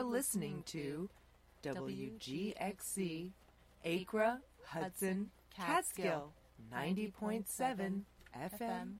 listening to WGXC, Acra, Hudson, Catskill, 90.7 FM.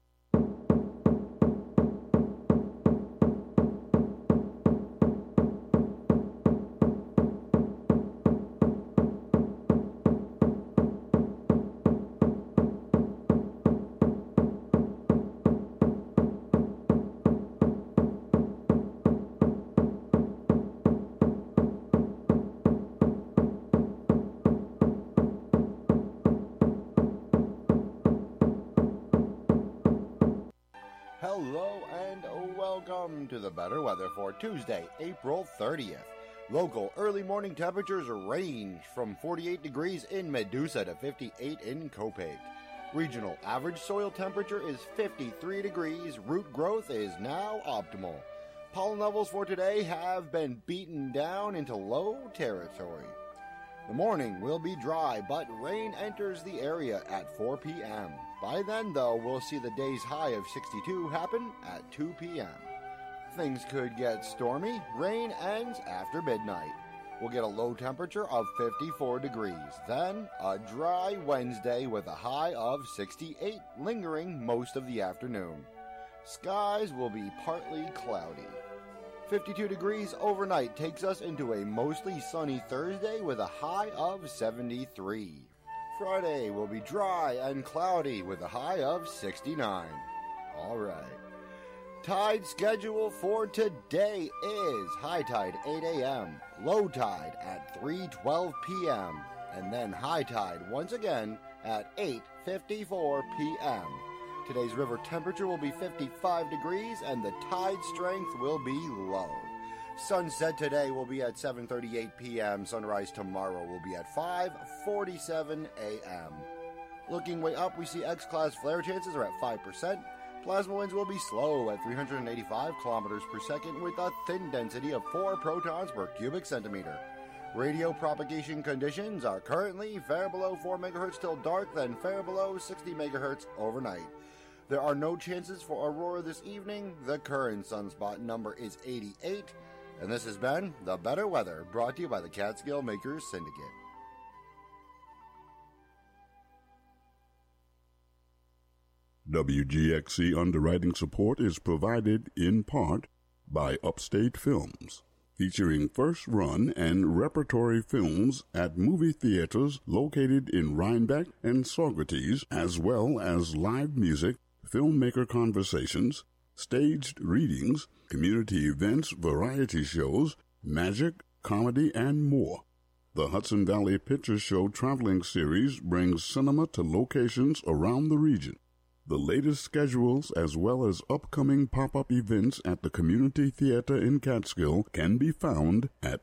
To the better weather for Tuesday, April 30th. Local early morning temperatures range from 48 degrees in Medusa to 58 in Copake. Regional average soil temperature is 53 degrees. Root growth is now optimal. Pollen levels for today have been beaten down into low territory. The morning will be dry, but rain enters the area at 4 p.m. By then, though, we'll see the day's high of 62 happen at 2 p.m. Things could get stormy. Rain ends after midnight. We'll get a low temperature of 54 degrees. Then a dry Wednesday with a high of 68, lingering most of the afternoon. Skies will be partly cloudy. 52 degrees overnight takes us into a mostly sunny Thursday with a high of 73. Friday will be dry and cloudy with a high of 69. All right. Tide schedule for today is high tide 8 a.m., low tide at 3:12 p.m., and then high tide once again at 8:54 p.m. Today's river temperature will be 55 degrees and the tide strength will be low. Sunset today will be at 7:38 p.m. Sunrise tomorrow will be at 5:47 a.m. Looking way up, we see X-class flare chances are at 5%. Plasma winds will be slow at 385 kilometers per second with a thin density of 4 protons per cubic centimeter. Radio propagation conditions are currently fair below 4 megahertz till dark, then fair below 60 megahertz overnight. There are no chances for aurora this evening. The current sunspot number is 88. And this has been The Better Weather, brought to you by the Catskill Makers Syndicate. WGXC underwriting support is provided in part by Upstate Films, featuring first-run and repertory films at movie theaters located in Rhinebeck and Saugerties, as well as live music, filmmaker conversations, staged readings, community events, variety shows, magic, comedy, and more. The Hudson Valley Picture Show traveling series brings cinema to locations around the region. The latest schedules as well as upcoming pop-up events at the Community Theater in Catskill can be found at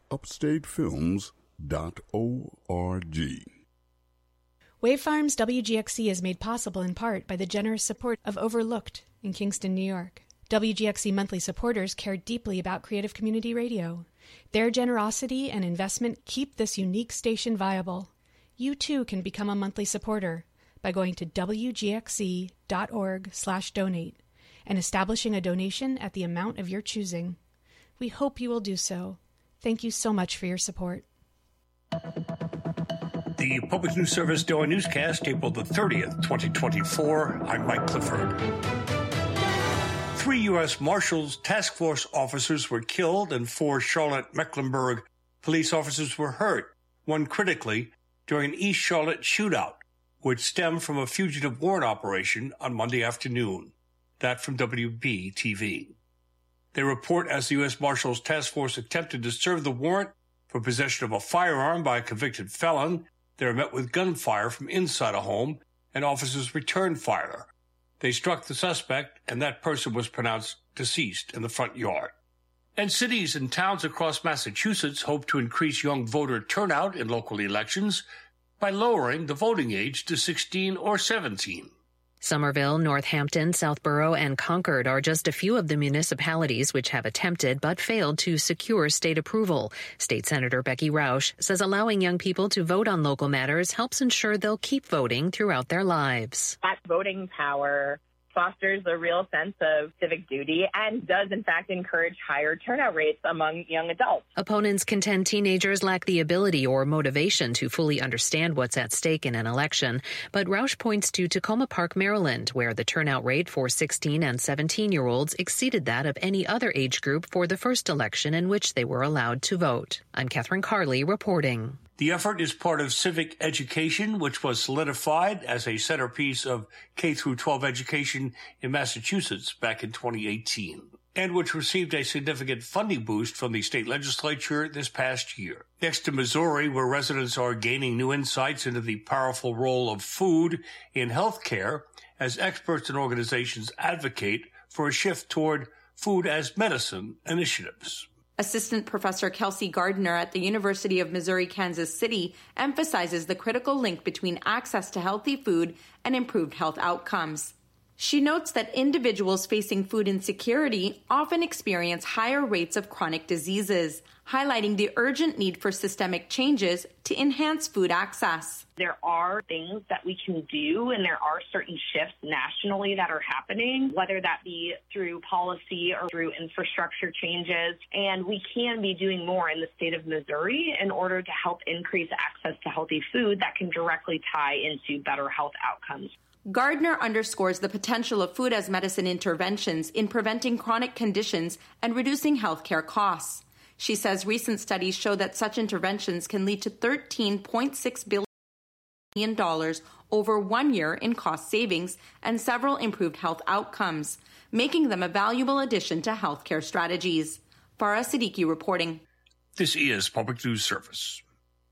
upstatefilms.org. Wave Farms WGXC is made possible in part by the generous support of Overlooked in Kingston, New York. WGXC monthly supporters care deeply about creative community radio. Their generosity and investment keep this unique station viable. You too can become a monthly supporter by going to wgxc.org/donate and establishing a donation at the amount of your choosing. We hope you will do so. Thank you so much for your support. The Public News Service DOA Newscast, April the 30th, 2024. I'm Mike Clifford. 3 U.S. Marshals Task Force officers were killed and 4 Charlotte-Mecklenburg police officers were hurt, one critically, during an East Charlotte shootout, which stemmed from a fugitive warrant operation on Monday afternoon. That from WB-TV. They report as the U.S. Marshals Task Force attempted to serve the warrant for possession of a firearm by a convicted felon, they were met with gunfire from inside a home, and officers returned fire. They struck the suspect, and that person was pronounced deceased in the front yard. And cities and towns across Massachusetts hope to increase young voter turnout in local elections by lowering the voting age to 16 or 17. Somerville, Northampton, Southborough, and Concord are just a few of the municipalities which have attempted but failed to secure state approval. State Senator Becky Rausch says allowing young people to vote on local matters helps ensure they'll keep voting throughout their lives. That voting power fosters a real sense of civic duty and does, in fact, encourage higher turnout rates among young adults. Opponents contend teenagers lack the ability or motivation to fully understand what's at stake in an election. But Rausch points to Tacoma Park, Maryland, where the turnout rate for 16 and 17-year-olds exceeded that of any other age group for the first election in which they were allowed to vote. I'm Catherine Carley reporting. The effort is part of civic education, which was solidified as a centerpiece of K-12 education in Massachusetts back in 2018, and which received a significant funding boost from the state legislature this past year. Next to Missouri, where residents are gaining new insights into the powerful role of food in healthcare, as experts and organizations advocate for a shift toward food as medicine initiatives. Assistant Professor Kelsey Gardner at the University of Missouri-Kansas City emphasizes the critical link between access to healthy food and improved health outcomes. She notes that individuals facing food insecurity often experience higher rates of chronic diseases, highlighting the urgent need for systemic changes to enhance food access. There are things that we can do, and there are certain shifts nationally that are happening, whether that be through policy or through infrastructure changes. And we can be doing more in the state of Missouri in order to help increase access to healthy food that can directly tie into better health outcomes. Gardner underscores the potential of food as medicine interventions in preventing chronic conditions and reducing healthcare costs. She says recent studies show that such interventions can lead to $13.6 billion over 1 year in cost savings and several improved health outcomes, making them a valuable addition to healthcare strategies. Farah Siddiqui reporting. This is Public News Service.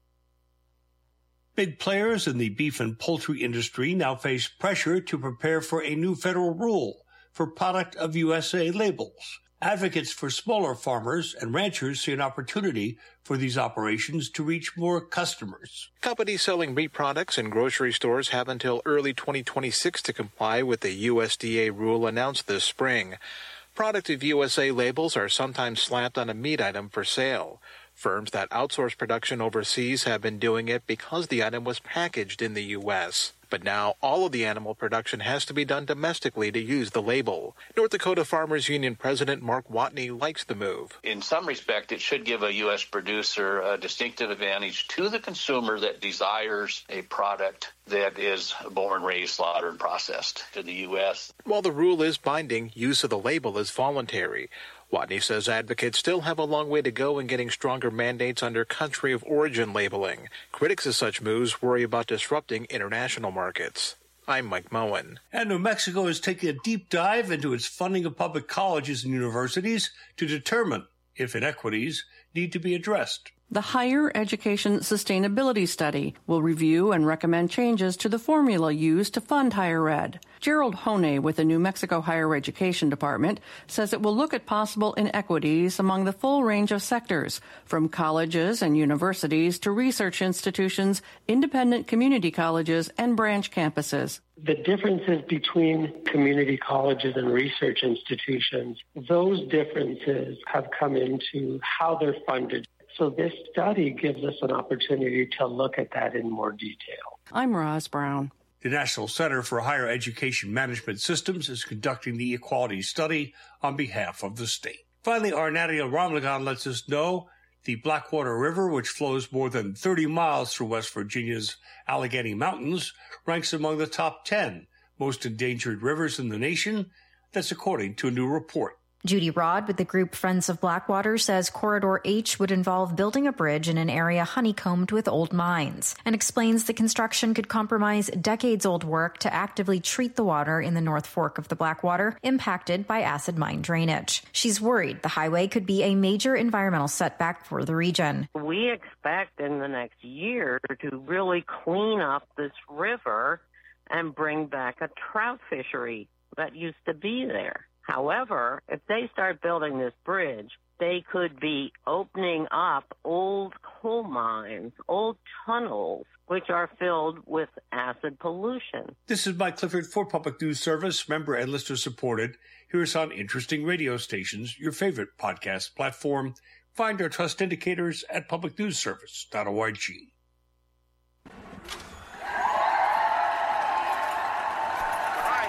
Big players in the beef and poultry industry now face pressure to prepare for a new federal rule for Product of USA labels. Advocates for smaller farmers and ranchers see an opportunity for these operations to reach more customers. Companies selling meat products in grocery stores have until early 2026 to comply with the USDA rule announced this spring. Product of USA labels are sometimes slapped on a meat item for sale. Firms that outsource production overseas have been doing it because the item was packaged in the U.S. But now all of the animal production has to be done domestically to use the label. North Dakota Farmers Union President Mark Watney likes the move. In some respect, it should give a U.S. producer a distinctive advantage to the consumer that desires a product that is born, raised, slaughtered, and processed to the U.S. While the rule is binding, use of the label is voluntary. Watney says advocates still have a long way to go in getting stronger mandates under country of origin labeling. Critics of such moves worry about disrupting international markets. I'm Mike Moen. And New Mexico is taking a deep dive into its funding of public colleges and universities to determine if inequities need to be addressed. The Higher Education Sustainability Study will review and recommend changes to the formula used to fund higher ed. Gerald Honey with the New Mexico Higher Education Department says it will look at possible inequities among the full range of sectors, from colleges and universities to research institutions, independent community colleges, and branch campuses. The differences between community colleges and research institutions, those differences have come into how they're funded. So this study gives us an opportunity to look at that in more detail. I'm Roz Brown. The National Center for Higher Education Management Systems is conducting the equality study on behalf of the state. Finally, our Nadia Ramlagan lets us know the Blackwater River, which flows more than 30 miles through West Virginia's Allegheny Mountains, ranks among the top 10 most endangered rivers in the nation. That's according to a new report. Judy Rod with the group Friends of Blackwater says Corridor H would involve building a bridge in an area honeycombed with old mines, and explains the construction could compromise decades-old work to actively treat the water in the North Fork of the Blackwater impacted by acid mine drainage. She's worried the highway could be a major environmental setback for the region. We expect in the next year to really clean up this river and bring back a trout fishery that used to be there. However, if they start building this bridge, they could be opening up old coal mines, old tunnels, which are filled with acid pollution. This is Mike Clifford for Public News Service, member and listener supported. Here's on Interesting Radio Stations, your favorite podcast platform. Find our trust indicators at publicnewsservice.org. He says,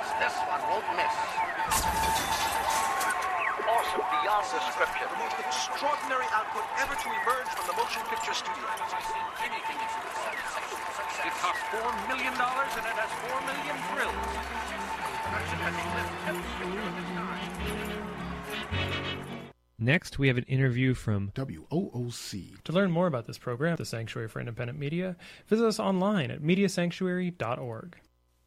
This one won't miss. Awesome beyond description. The most extraordinary output ever to emerge from the motion picture studio. It cost $4 million and it has 4 million thrills. Next, we have an interview from WOOC. To learn more about this program, the Sanctuary for Independent Media, visit us online at mediasanctuary.org.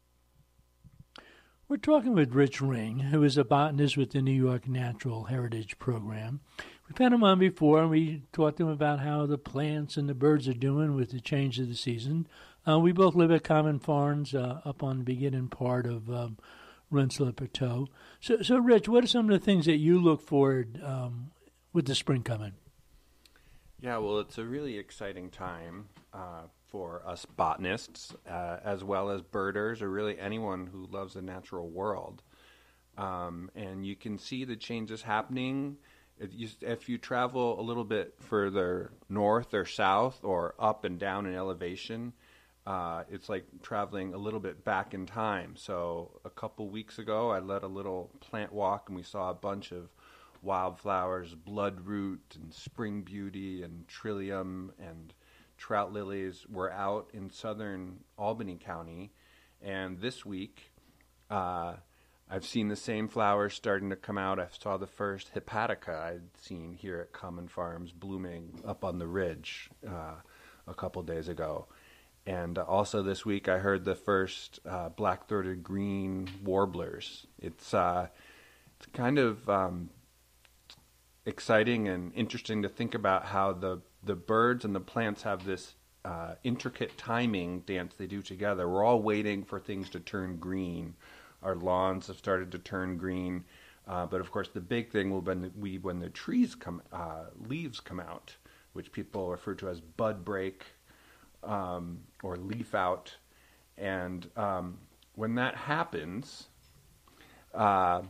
We're talking with Rich Ring, who is a botanist with the New York Natural Heritage Program. We've had him on before, and we talked to him about how the plants and the birds are doing with the change of the season. We both live at Common Farms up on the beginning part of Rensselaer Plateau. So, Rich, what are some of the things that you look forward with the spring coming? Yeah, well, it's a really exciting time for us botanists, as well as birders, or really anyone who loves the natural world. And you can see the changes happening. If you travel a little bit further north or south or up and down in elevation, it's like traveling a little bit back in time. So a couple weeks ago, I led a little plant walk, and we saw a bunch of wildflowers, bloodroot and spring beauty and trillium and trout lilies were out in southern Albany County. And this week, I've seen the same flowers starting to come out. I saw the first hepatica I'd seen here at Common Farms blooming up on the ridge a couple days ago. And also this week I heard the first black-throated green warblers. It's kind of exciting and interesting to think about how the birds and the plants have this intricate timing dance they do together. We're all waiting for things to turn green. Our lawns have started to turn green. But of course the big thing will be when the trees leaves come out, which people refer to as bud break, or leaf out. And when that happens, of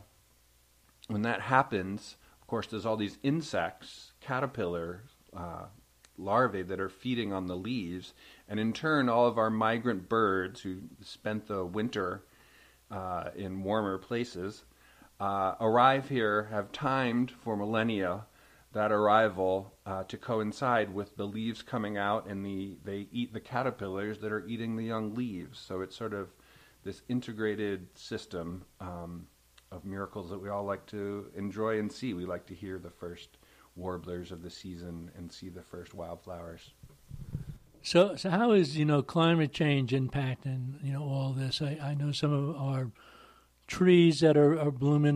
course, there's all these insects, caterpillar larvae that are feeding on the leaves, and in turn, all of our migrant birds who spent the winter in warmer places arrive here, have timed for millennia that arrival to coincide with the leaves coming out, and they eat the caterpillars that are eating the young leaves. So it's sort of this integrated system of miracles that we all like to enjoy and see. We like to hear the first warblers of the season and see the first wildflowers. So how is climate change impacting all this? I know some of our trees that are blooming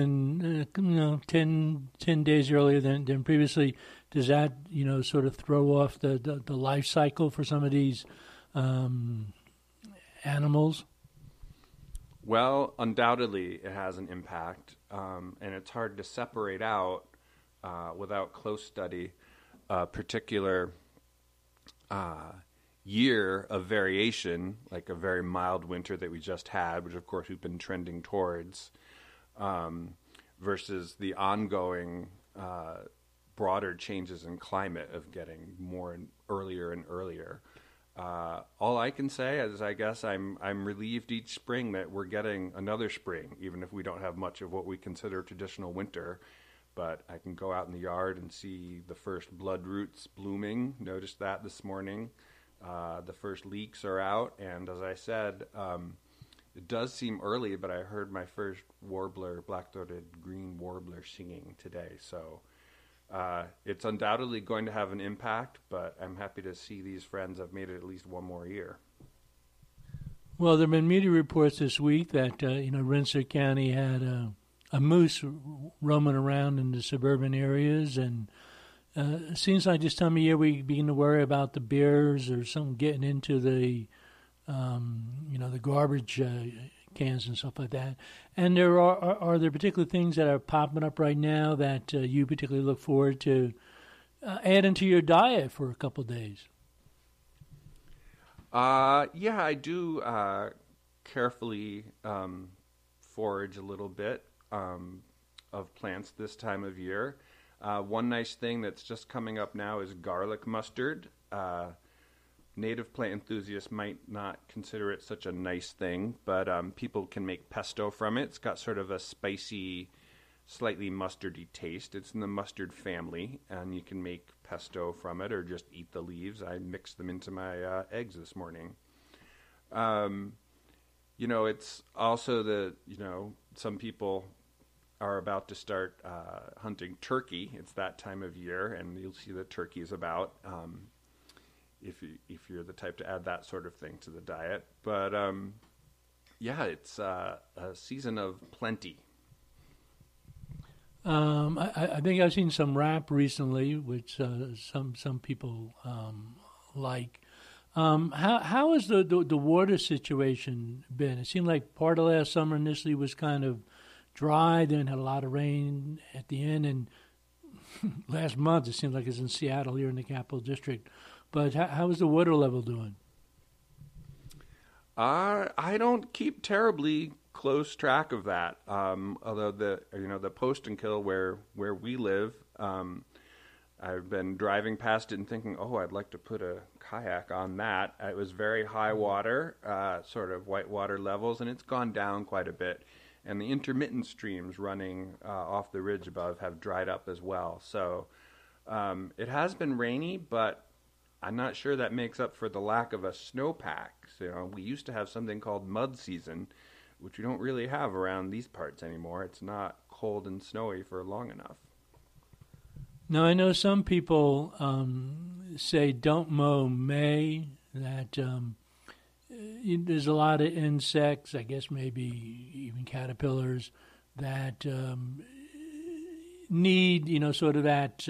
10 days earlier than previously. Does that sort of throw off the life cycle for some of these animals? Well, undoubtedly it has an impact, and it's hard to separate out without close study a particular year of variation, like a very mild winter that we just had, which of course we've been trending towards, versus the ongoing broader changes in climate of getting more earlier and earlier. All I can say is I guess I'm relieved each spring that we're getting another spring, even if we don't have much of what we consider traditional winter. But I can go out in the yard and see the first bloodroots blooming. Noticed that this morning. The first leeks are out, and as I said, it does seem early, but I heard my first warbler, black-throated green warbler, singing today. So it's undoubtedly going to have an impact, but I'm happy to see these friends have made it at least one more year. Well, there have been media reports this week that Rensselaer County had a moose roaming around in the suburban areas, and it seems like this time of year we begin to worry about the bears or something getting into the the garbage cans and stuff like that. And there are there particular things that are popping up right now that you particularly look forward to adding to your diet for a couple of days? Yeah, I do carefully forage a little bit of plants this time of year. One nice thing that's just coming up now is garlic mustard. native plant enthusiasts might not consider it such a nice thing, but people can make pesto from it. It's got sort of a spicy, slightly mustardy taste. It's in the mustard family, and you can make pesto from it or just eat the leaves. I mixed them into my eggs this morning. It's also some people are about to start hunting turkey. It's that time of year, and you'll see that turkey is about. If you're the type to add that sort of thing to the diet. But, it's a season of plenty. I think I've seen some rap recently, which some people like. How has the water situation been? It seemed like part of last summer initially was kind of dry, then had a lot of rain at the end, and last month it seems like it's in Seattle here in the Capital District. But how is the water level doing? I don't keep terribly close track of that. Although the Post and Kill where we live, I've been driving past it and thinking, I'd like to put a kayak on that. It was very high water, sort of whitewater levels, and it's gone down quite a bit. And the intermittent streams running off the ridge above have dried up as well. So it has been rainy, but I'm not sure that makes up for the lack of a snowpack. So, we used to have something called mud season, which we don't really have around these parts anymore. It's not cold and snowy for long enough. Now, I know some people say don't mow May, that there's a lot of insects, I guess maybe even caterpillars, that need, sort of that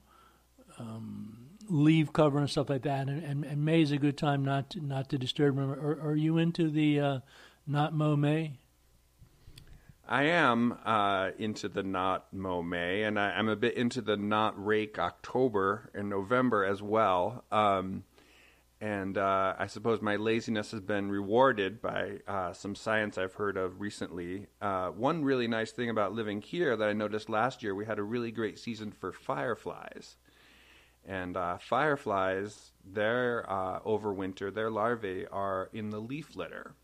leaf cover and stuff like that, and May is a good time not to disturb them. Are you into the not mow May? I am into the not mow May, and I'm a bit into the not rake October and November as well. And I suppose my laziness has been rewarded by some science I've heard of recently. One really nice thing about living here that I noticed last year, we had a really great season for fireflies. And fireflies, overwinter, their larvae are in the leaf litter.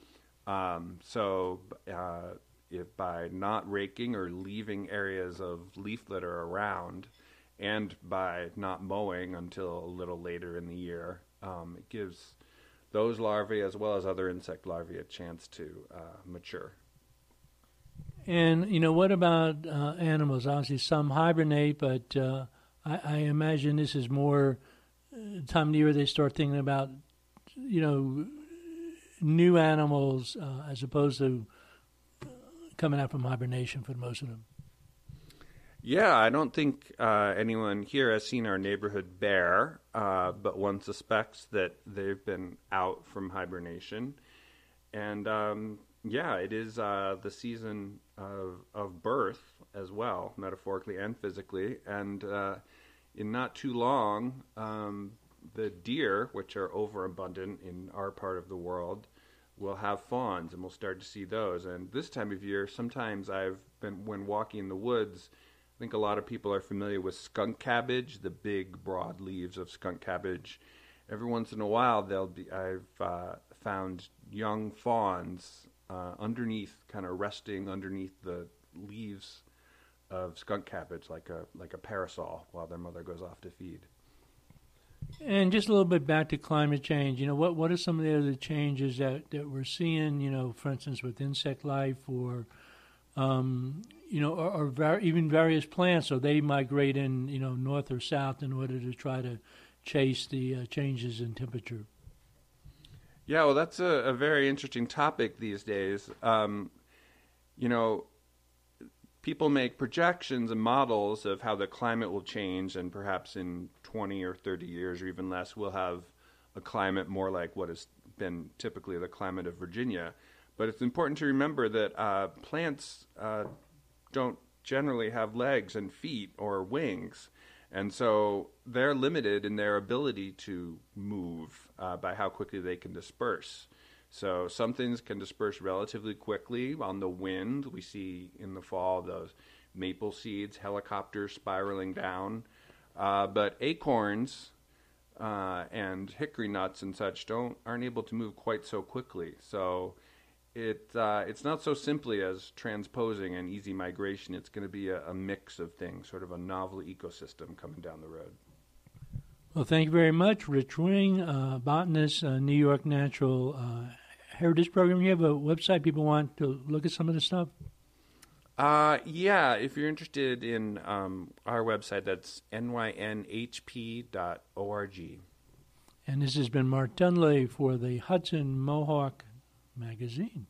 So if by not raking or leaving areas of leaf litter around, and by not mowing until a little later in the year, it gives those larvae as well as other insect larvae a chance to mature. And, what about animals? Obviously, some hibernate, but I imagine this is more time of the year they start thinking about, new animals as opposed to coming out from hibernation for most of them. Yeah, I don't think anyone here has seen our neighborhood bear, but one suspects that they've been out from hibernation. And, it is the season of birth as well, metaphorically and physically. And in not too long, the deer, which are overabundant in our part of the world, will have fawns, and we'll start to see those. And this time of year, sometimes when walking in the woods, I think a lot of people are familiar with skunk cabbage, the big, broad leaves of skunk cabbage. Every once in a while, I've found young fawns resting underneath the leaves of skunk cabbage, like a parasol, while their mother goes off to feed. And just a little bit back to climate change. What are some of the other changes that we're seeing? For instance, with insect life, or even various plants, so they migrate in, north or south in order to try to chase the changes in temperature. Yeah, well, that's a very interesting topic these days. People make projections and models of how the climate will change, and perhaps in 20 or 30 years or even less, we'll have a climate more like what has been typically the climate of Virginia. But it's important to remember that plants don't generally have legs and feet or wings. And so they're limited in their ability to move by how quickly they can disperse. So some things can disperse relatively quickly on the wind. We see in the fall those maple seeds, helicopters spiraling down. But acorns and hickory nuts and such aren't able to move quite so quickly. So it's not so simply as transposing and easy migration. It's going to be a mix of things, sort of a novel ecosystem coming down the road. Well, thank you very much, Rich Wing, botanist, New York Natural Heritage Program. You have a website people want to look at some of the stuff? Yeah, if you're interested in our website, that's nynhp.org. And this has been Mark Dunley for the Hudson Mohawk Magazine.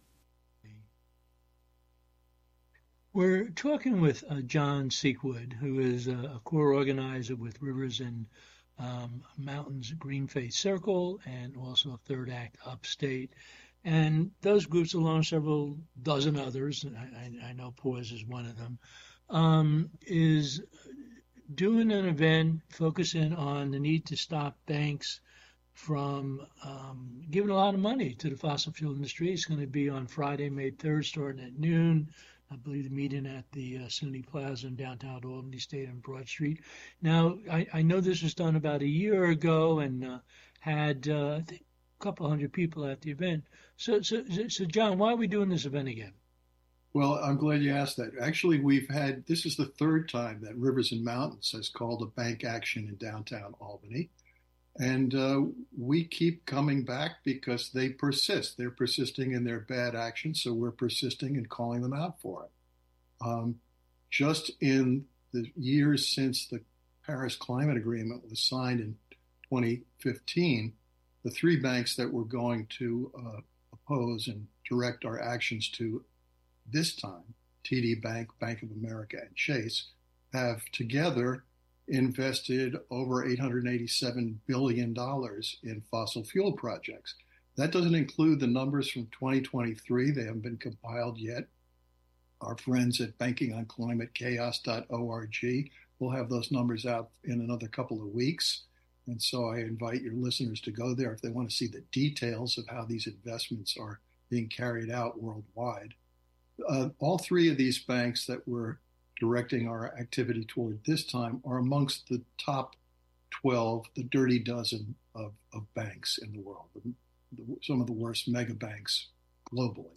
We're talking with John Seekwood, who is a core organizer with Rivers and Mountains Green Faith Circle and also Third Act Upstate. And those groups, along several dozen others, I know PAWS is one of them, is doing an event focusing on the need to stop banks from giving a lot of money to the fossil fuel industry. It's going to be on Friday, May 3rd, starting at noon. I believe the meeting at the SUNY Plaza in downtown Albany State on Broad Street. Now, I know this was done about a year ago and had, I think, a couple hundred people at the event. So, John, why are we doing this event again? Well, I'm glad you asked that. Actually, this is the third time that Rivers and Mountains has called a bank action in downtown Albany. And we keep coming back because they persist. They're persisting in their bad actions, so we're persisting and calling them out for it. Just in the years since the Paris Climate Agreement was signed in 2015, the three banks that we're going to oppose and direct our actions to this time, TD Bank, Bank of America, and Chase, have together invested over $887 billion in fossil fuel projects. That doesn't include the numbers from 2023. They haven't been compiled yet. Our friends at bankingonclimatechaos.org will have those numbers out in another couple of weeks. And so I invite your listeners to go there if they want to see the details of how these investments are being carried out worldwide. All three of these banks that we're directing our activity toward this time are amongst the top 12, the dirty dozen of banks in the world, some of the worst mega banks globally.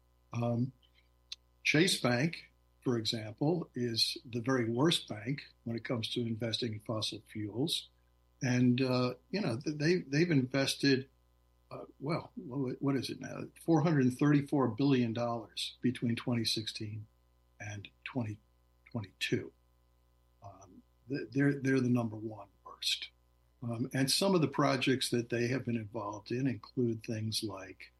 Chase Bank, for example, is the very worst bank when it comes to investing in fossil fuels. And, they've invested, what is it now? $434 billion between 2016 and 2022. They're the number one worst. And some of the projects that they have been involved in include things like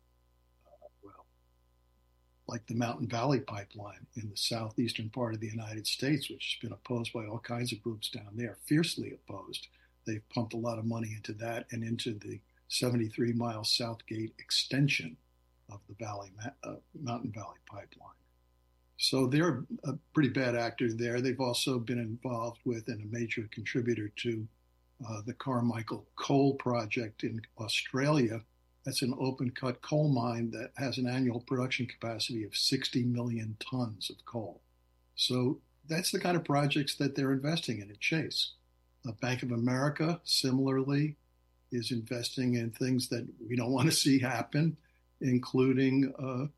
the Mountain Valley Pipeline in the southeastern part of the United States, which has been opposed by all kinds of groups down there, fiercely opposed. They've pumped a lot of money into that and into the 73-mile Southgate extension of the Mountain Valley Pipeline. So they're a pretty bad actor there. They've also been involved with and a major contributor to the Carmichael Coal Project in Australia. That's an open-cut coal mine that has an annual production capacity of 60 million tons of coal. So that's the kind of projects that they're investing in at Chase. Bank of America, similarly, is investing in things that we don't want to see happen, including,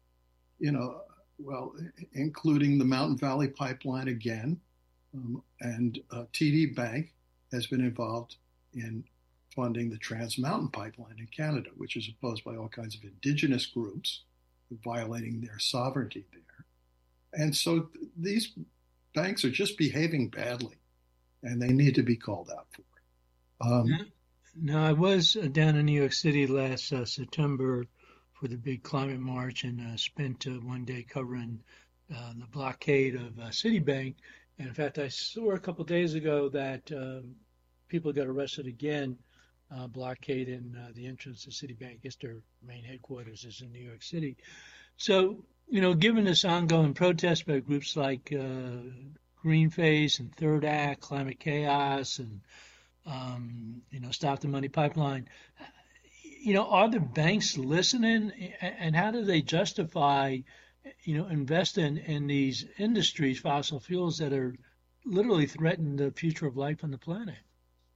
including the Mountain Valley Pipeline again. And TD Bank has been involved in funding the Trans Mountain Pipeline in Canada, which is opposed by all kinds of indigenous groups, violating their sovereignty there. And so these banks are just behaving badly, and they need to be called out for it. Now, I was down in New York City last September for the big climate march and spent one day covering the blockade of Citibank. And in fact, I saw a couple of days ago that people got arrested again, blockading the entrance to Citibank. I guess their main headquarters is in New York City. So, given this ongoing protest by groups like Greenface and Third Act, Climate Chaos, and Stop the Money Pipeline, are the banks listening, and how do they justify, investing in these industries, fossil fuels, that are literally threatening the future of life on the planet?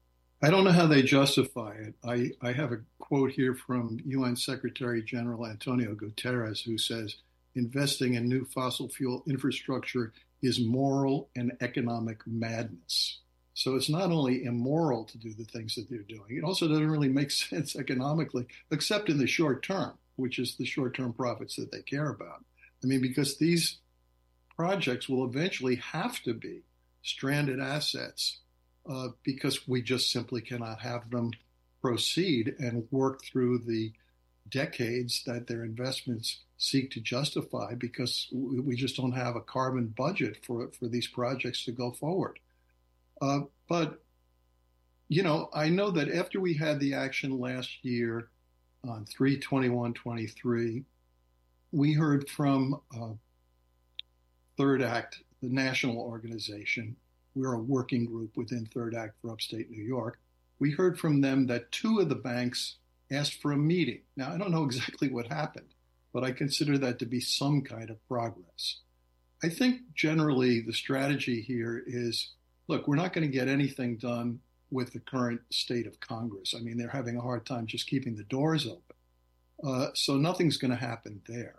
I don't know how they justify it. I have a quote here from UN Secretary General Antonio Guterres, who says, investing in new fossil fuel infrastructure is moral and economic madness. So it's not only immoral to do the things that they're doing, it also doesn't really make sense economically, except in the short term, which is the short-term profits that they care about. I mean, because these projects will eventually have to be stranded assets because we just simply cannot have them proceed and work through the decades that their investments seek to justify, because we just don't have a carbon budget for these projects to go forward. But, you know, I know that after we had the action last year on 3/21/23, we heard from Third Act, the national organization. We're a working group within Third Act for upstate New York. We heard from them that 2 of the banks asked for a meeting. Now, I don't know exactly what happened, but I consider that to be some kind of progress. I think generally the strategy here is, look, we're not going to get anything done with the current state of Congress. I mean, they're having a hard time just keeping the doors open. So nothing's going to happen there.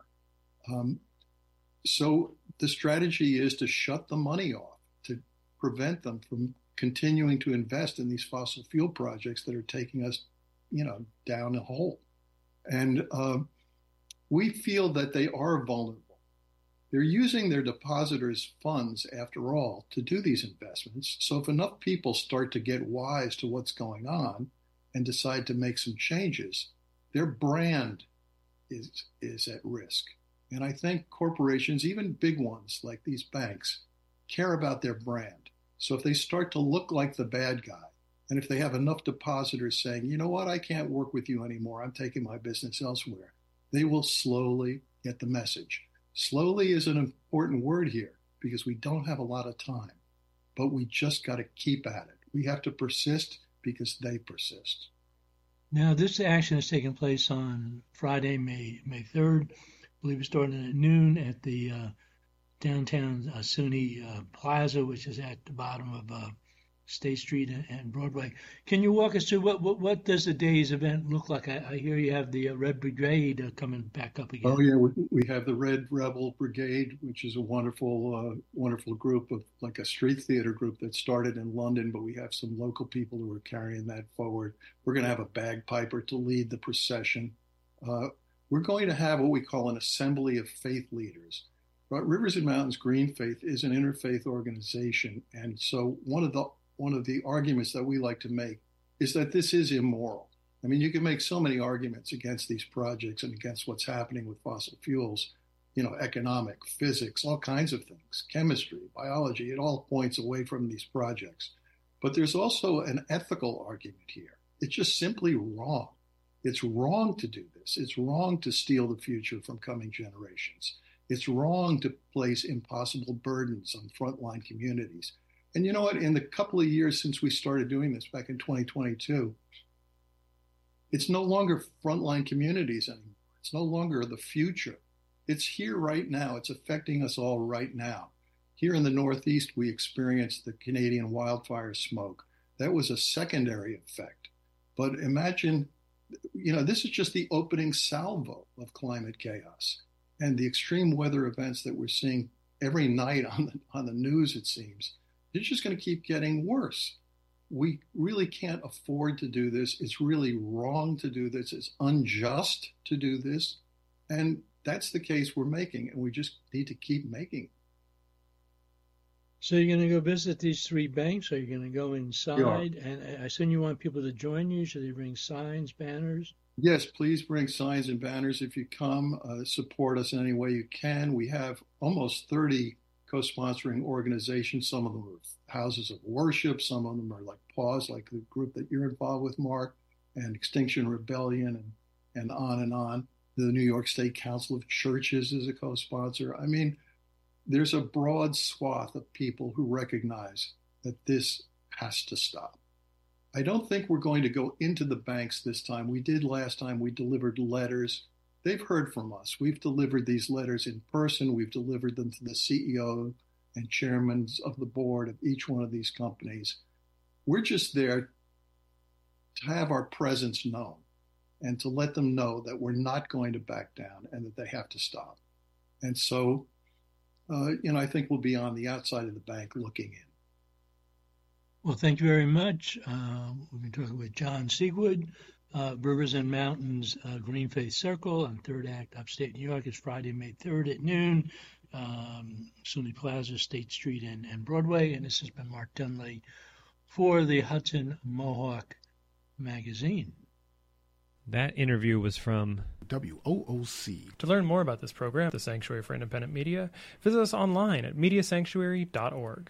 So the strategy is to shut the money off, to prevent them from continuing to invest in these fossil fuel projects that are taking us, you know, down a hole. And we feel that they are vulnerable. They're using their depositors' funds, after all, to do these investments. So if enough people start to get wise to what's going on and decide to make some changes, their brand is at risk. And I think corporations, even big ones like these banks, care about their brand. So if they start to look like the bad guy, and if they have enough depositors saying, you know what, I can't work with you anymore, I'm taking my business elsewhere, they will slowly get the message. Slowly is an important word here because we don't have a lot of time, but we just got to keep at it. We have to persist because they persist. Now, this action is taking place on Friday, May 3rd. I believe it's starting at noon at the downtown SUNY Plaza, which is at the bottom of State Street and Broadway. Can you walk us through what does the day's event look like? I hear you have the Red Brigade coming back up again. Oh yeah, we have the Red Rebel Brigade, which is a wonderful group of like a street theater group that started in London, but we have some local people who are carrying that forward. We're going to have a bagpiper to lead the procession. We're going to have what we call an assembly of faith leaders. But Rivers and Mountains Green Faith is an interfaith organization, and so one of the arguments that we like to make is that this is immoral. I mean, you can make so many arguments against these projects and against what's happening with fossil fuels, you know, economic, physics, all kinds of things, chemistry, biology, it all points away from these projects. But there's also an ethical argument here. It's just simply wrong. It's wrong to do this. It's wrong to steal the future from coming generations. It's wrong to place impossible burdens on frontline communities. And you know what? In the couple of years since we started doing this back in 2022, it's no longer frontline communities anymore. It's no longer the future. It's here right now. It's affecting us all right now. Here in the Northeast, we experienced the Canadian wildfire smoke. That was a secondary effect. But imagine, you know, this is just the opening salvo of climate chaos. And the extreme weather events that we're seeing every night on the news, it seems, it's just going to keep getting worse. We really can't afford to do this. It's really wrong to do this. It's unjust to do this. And that's the case we're making, and we just need to keep making it. So you're going to go visit these 3 banks? Are you going to go inside? Yeah. And I assume you want people to join you. Should they bring signs, banners? Yes, please bring signs and banners if you come. Support us in any way you can. We have almost 30 co-sponsoring organizations. Some of them are houses of worship. Some of them are like PAWS, like the group that you're involved with, Mark, and Extinction Rebellion, and on and on. The New York State Council of Churches is a co-sponsor. I mean, there's a broad swath of people who recognize that this has to stop. I don't think we're going to go into the banks this time. We did last time. We delivered letters. They've heard from us. We've delivered these letters in person. We've delivered them to the CEO and chairmen of the board of each one of these companies. We're just there to have our presence known and to let them know that we're not going to back down and that they have to stop. And so, I think we'll be on the outside of the bank looking in. Well, thank you very much. We've been talking with John Siegwood. Rivers and Mountains Green Faith Circle on 3rd Act, upstate New York, is Friday, May 3rd at noon. SUNY Plaza, State Street, and Broadway. And this has been Mark Dunley for the Hudson Mohawk Magazine. That interview was from WOOC. To learn more about this program, the Sanctuary for Independent Media, visit us online at mediasanctuary.org.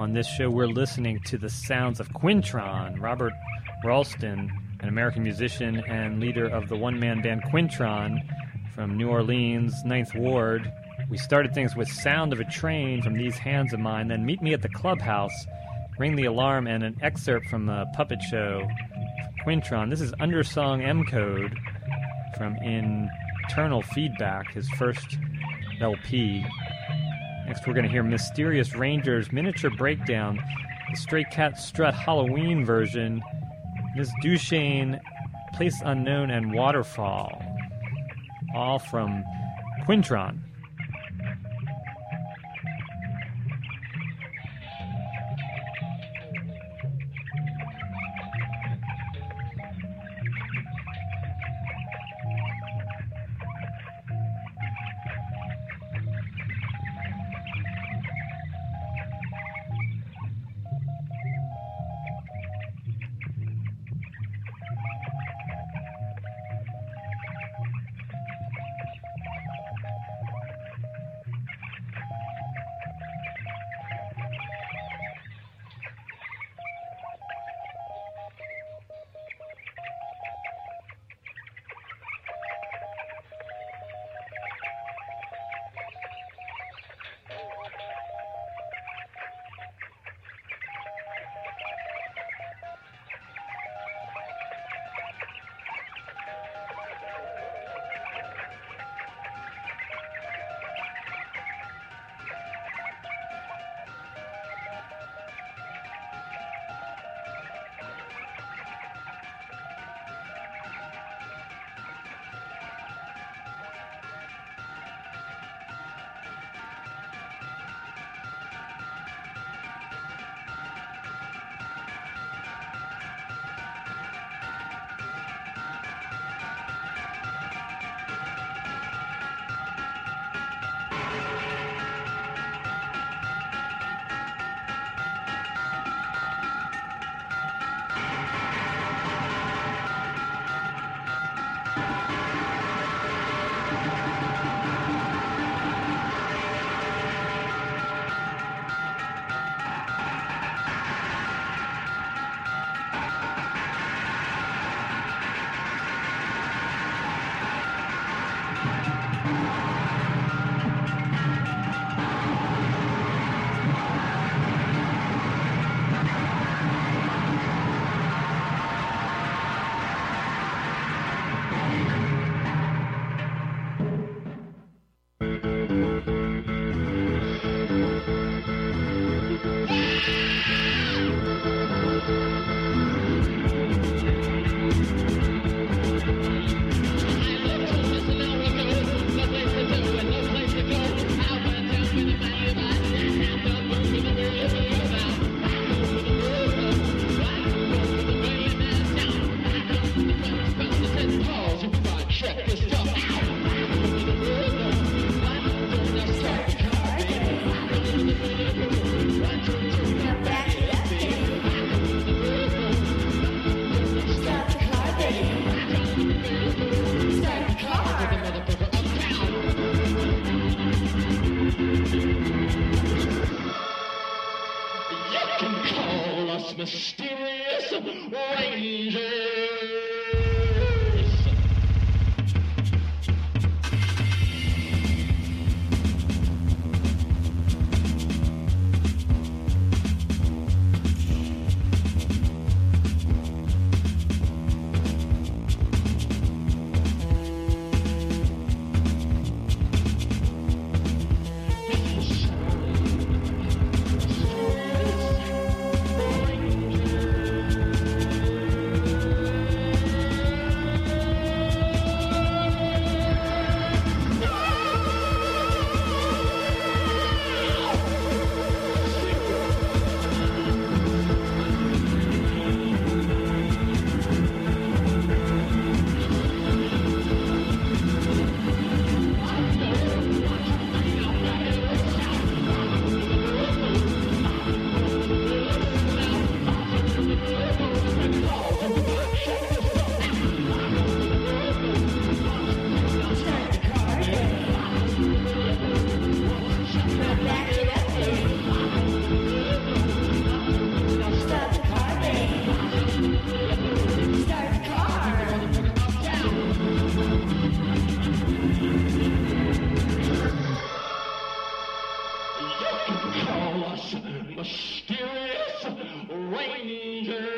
On this show, we're listening to the sounds of Quintron. Robert Ralston, an American musician and leader of the one-man band Quintron from New Orleans, 9th Ward. We started things with Sound of a Train from These Hands of Mine, then Meet Me at the Clubhouse, Ring the Alarm, and an excerpt from a puppet show, Quintron. This is Undersong M-Code from Internal Feedback, his first LP. Next we're going to hear Mysterious Rangers, Miniature Breakdown, the Stray Cat Strut Halloween version, Miss Duchesne, Place Unknown, and Waterfall. All from Quintron. Mysterious Rangers. mysterious Rangers.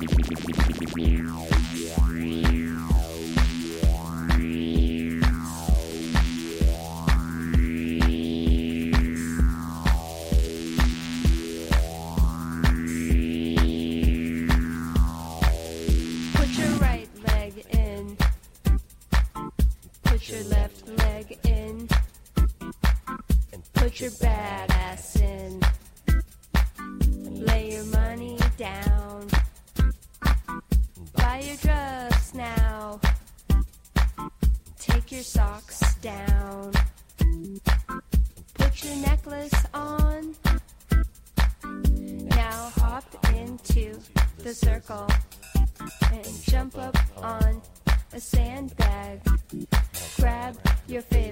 your left leg in and put your badass in. Lay your money down. Buy your drugs now. Take your socks down. Put your necklace on. Now hop into the circle and jump up on a sandbag. Grab your favorite